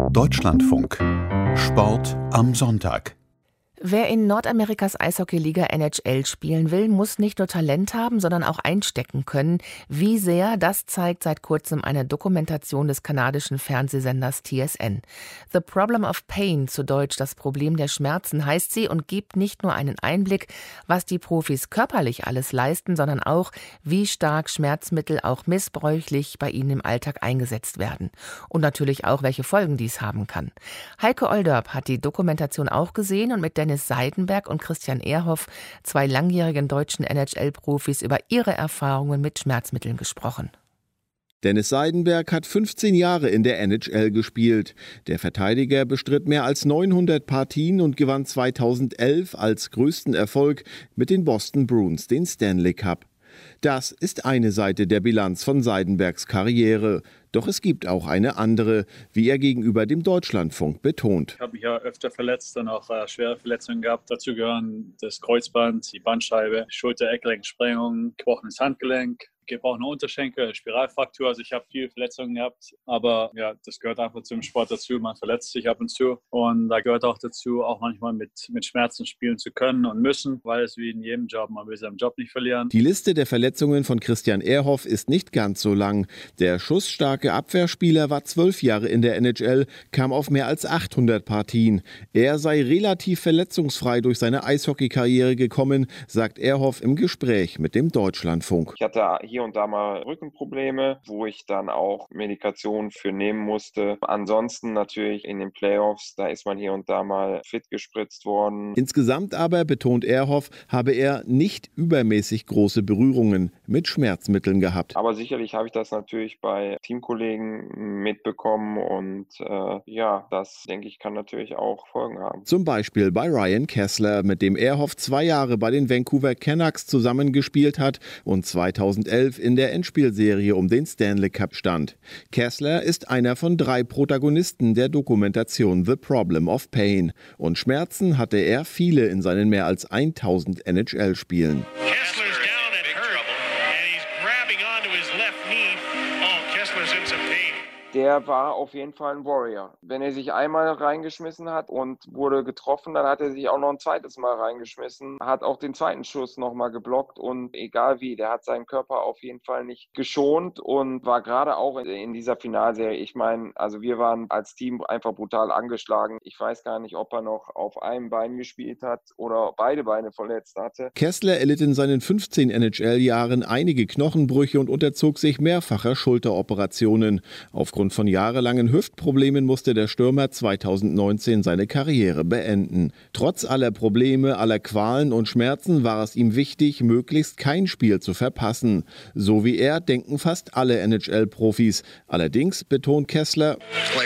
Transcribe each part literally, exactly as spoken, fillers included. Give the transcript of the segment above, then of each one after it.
Deutschlandfunk. Sport am Sonntag. Wer in Nordamerikas Eishockeyliga N H L spielen will, muss nicht nur Talent haben, sondern auch einstecken können. Wie sehr, das zeigt seit kurzem eine Dokumentation des kanadischen Fernsehsenders T S N. The Problem of Pain, zu Deutsch das Problem der Schmerzen, heißt sie und gibt nicht nur einen Einblick, was die Profis körperlich alles leisten, sondern auch, wie stark Schmerzmittel auch missbräuchlich bei ihnen im Alltag eingesetzt werden. Und natürlich auch, welche Folgen dies haben kann. Heike Olderb hat die Dokumentation auch gesehen und mit Dennis Seidenberg und Christian Ehrhoff, zwei langjährigen deutschen N H L-Profis, über ihre Erfahrungen mit Schmerzmitteln gesprochen. Dennis Seidenberg hat fünfzehn Jahre in der N H L gespielt. Der Verteidiger bestritt mehr als neunhundert Partien und gewann zweitausendelf als größten Erfolg mit den Boston Bruins den Stanley Cup. Das ist eine Seite der Bilanz von Seidenbergs Karriere. Doch es gibt auch eine andere, wie er gegenüber dem Deutschlandfunk betont. Ich habe mich ja öfter verletzt und auch äh, schwere Verletzungen gehabt. Dazu gehören das Kreuzband, die Bandscheibe, Schulter-Eckgelenksprengung, gebrochenes Handgelenk, gebrochene Unterschenkel, Spiralfraktur. Also ich habe viele Verletzungen gehabt, aber ja, das gehört einfach zum Sport dazu. Man verletzt sich ab und zu und da gehört auch dazu, auch manchmal mit, mit Schmerzen spielen zu können und müssen, weil es wie in jedem Job, man will seinen Job nicht verlieren. Die Liste der Verletzungen von Christian Ehrhoff ist nicht ganz so lang. Der schussstarke Abwehrspieler war zwölf Jahre in der N H L, kam auf mehr als achthundert Partien. Er sei relativ verletzungsfrei durch seine Eishockeykarriere gekommen, sagt Ehrhoff im Gespräch mit dem Deutschlandfunk. Ich hatte hier und da mal Rückenprobleme, wo ich dann auch Medikation für nehmen musste. Ansonsten natürlich in den Playoffs, da ist man hier und da mal fit gespritzt worden. Insgesamt aber, betont Ehrhoff, habe er nicht übermäßig große Berührungen mit Schmerzmitteln gehabt. Aber sicherlich habe ich das natürlich bei Teamkollegen mitbekommen und äh, ja, das, denke ich, kann natürlich auch Folgen haben. Zum Beispiel bei Ryan Kesler, mit dem Ehrhoff zwei Jahre bei den Vancouver Canucks zusammengespielt hat und zweitausendelf in der Endspielserie um den Stanley Cup stand. Kesler ist einer von drei Protagonisten der Dokumentation The Problem of Pain. Und Schmerzen hatte er viele in seinen mehr als tausend N H L-Spielen. Der war auf jeden Fall ein Warrior. Wenn er sich einmal reingeschmissen hat und wurde getroffen, dann hat er sich auch noch ein zweites Mal reingeschmissen, hat auch den zweiten Schuss nochmal geblockt und egal wie, der hat seinen Körper auf jeden Fall nicht geschont und war gerade auch in dieser Finalserie. Ich meine, also wir waren als Team einfach brutal angeschlagen. Ich weiß gar nicht, ob er noch auf einem Bein gespielt hat oder beide Beine verletzt hatte. Kesler erlitt in seinen fünfzehn N H L-Jahren einige Knochenbrüche und unterzog sich mehrfacher Schulteroperationen. Aufgrund von jahrelangen Hüftproblemen musste der Stürmer zweitausendneunzehn seine Karriere beenden. Trotz aller Probleme, aller Qualen und Schmerzen war es ihm wichtig, möglichst kein Spiel zu verpassen. So wie er denken fast alle N H L-Profis. Allerdings, betont Kesler,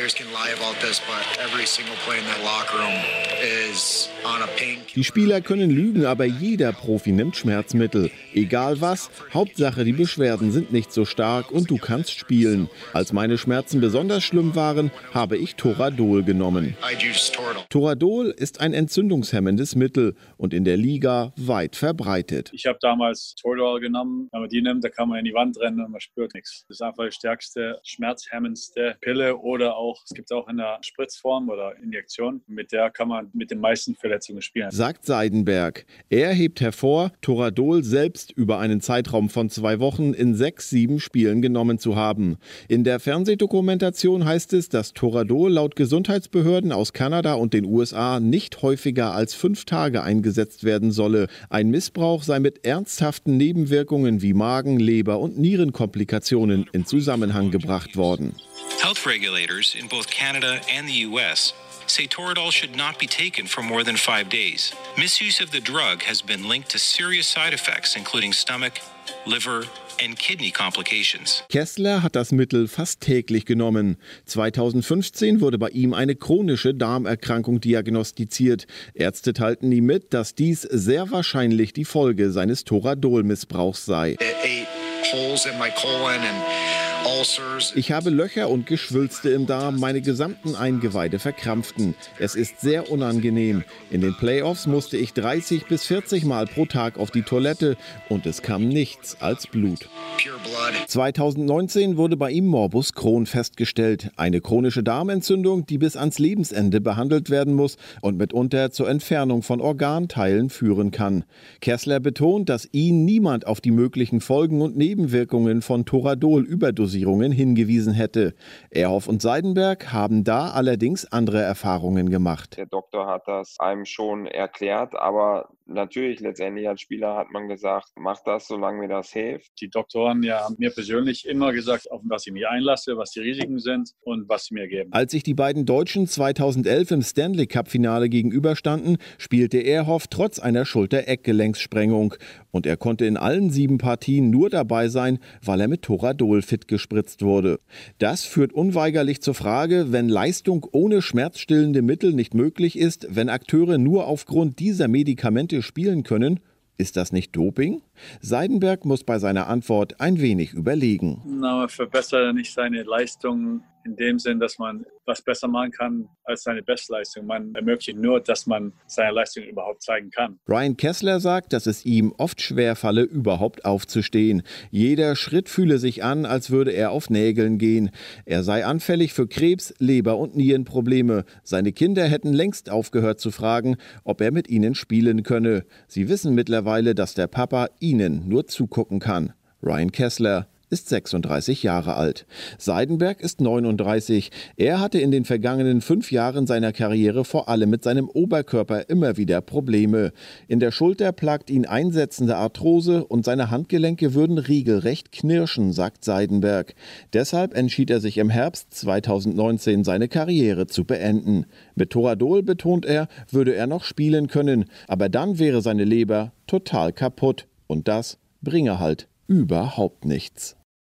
die Spieler können lügen, aber jeder Profi nimmt Schmerzmittel. Egal was, Hauptsache die Beschwerden sind nicht so stark und du kannst spielen. Als meine Schmerzen besonders schlimm waren, habe ich Toradol genommen. Toradol ist ein entzündungshemmendes Mittel und in der Liga weit verbreitet. Ich habe damals Toradol genommen. Wenn man die nimmt, da kann man in die Wand rennen und man spürt nichts. Das ist einfach die stärkste, schmerzhemmendste Pille oder auch, es gibt auch in der Spritzform oder Injektion. Mit der kann man mit den meisten Verletzungen spielen. Sagt Seidenberg. Er hebt hervor, Toradol selbst über einen Zeitraum von zwei Wochen in sechs, sieben Spielen genommen zu haben. In der Fernsehdokumentation heißt es, dass Toradol laut Gesundheitsbehörden aus Kanada und den U S A nicht häufiger als fünf Tage eingesetzt werden solle. Ein Missbrauch sei mit ernsthaften Nebenwirkungen wie Magen-, Leber- und Nierenkomplikationen in Zusammenhang gebracht worden. Health regulators in both Canada and the U S say Toradol should not be taken for more than five days. Misuse of the drug has been linked to serious side effects, including stomach, liver, and kidney complications. Kesler hat das Mittel fast täglich genommen. zweitausendfünfzehn wurde bei ihm eine chronische Darmerkrankung diagnostiziert. Ärzte teilten ihm mit, dass dies sehr wahrscheinlich die Folge seines Toradol-Missbrauchs sei. It ate holes in my colon and Ich habe Löcher und Geschwülste im Darm, meine gesamten Eingeweide verkrampften. Es ist sehr unangenehm. In den Playoffs musste ich dreißig bis vierzig Mal pro Tag auf die Toilette und es kam nichts als Blut. zweitausendneunzehn wurde bei ihm Morbus Crohn festgestellt. Eine chronische Darmentzündung, die bis ans Lebensende behandelt werden muss und mitunter zur Entfernung von Organteilen führen kann. Kessler betont, dass ihn niemand auf die möglichen Folgen und Nebenwirkungen von Toradol-Überdosierungen hingewiesen hätte. Ehrhoff und Seidenberg haben da allerdings andere Erfahrungen gemacht. Der Doktor hat das einem schon erklärt, aber natürlich letztendlich als Spieler hat man gesagt, mach das, solange mir das hilft. Die Doktoren ja, haben mir persönlich immer gesagt, auf was ich mich einlasse, was die Risiken sind und was sie mir geben. Als sich die beiden Deutschen zweitausendelf im Stanley-Cup-Finale gegenüberstanden, spielte Ehrhoff trotz einer Schulter-Eckgelenkssprengung. Und er konnte in allen sieben Partien nur dabei sein, weil er mit Toradol fit gespritzt wurde. Das führt unweigerlich zur Frage, wenn Leistung ohne schmerzstillende Mittel nicht möglich ist, wenn Akteure nur aufgrund dieser Medikamente spielen können, ist das nicht Doping? Seidenberg muss bei seiner Antwort ein wenig überlegen. Na, man verbessert nicht seine Leistung in dem Sinn, dass man was besser machen kann als seine Bestleistung. Man ermöglicht nur, dass man seine Leistung überhaupt zeigen kann. Ryan Kessler sagt, dass es ihm oft schwerfalle, überhaupt aufzustehen. Jeder Schritt fühle sich an, als würde er auf Nägeln gehen. Er sei anfällig für Krebs, Leber- und Nierenprobleme. Seine Kinder hätten längst aufgehört zu fragen, ob er mit ihnen spielen könne. Sie wissen mittlerweile, dass der Papa ihnen nur zugucken kann. Ryan Kessler ist sechsunddreißig Jahre alt. Seidenberg ist neununddreißig. Er hatte in den vergangenen fünf Jahren seiner Karriere vor allem mit seinem Oberkörper immer wieder Probleme. In der Schulter plagt ihn einsetzende Arthrose und seine Handgelenke würden regelrecht knirschen, sagt Seidenberg. Deshalb entschied er sich im Herbst zweitausendneunzehn, seine Karriere zu beenden. Mit Toradol, betont er, würde er noch spielen können, aber dann wäre seine Leber total kaputt. Und das bringe halt überhaupt nichts.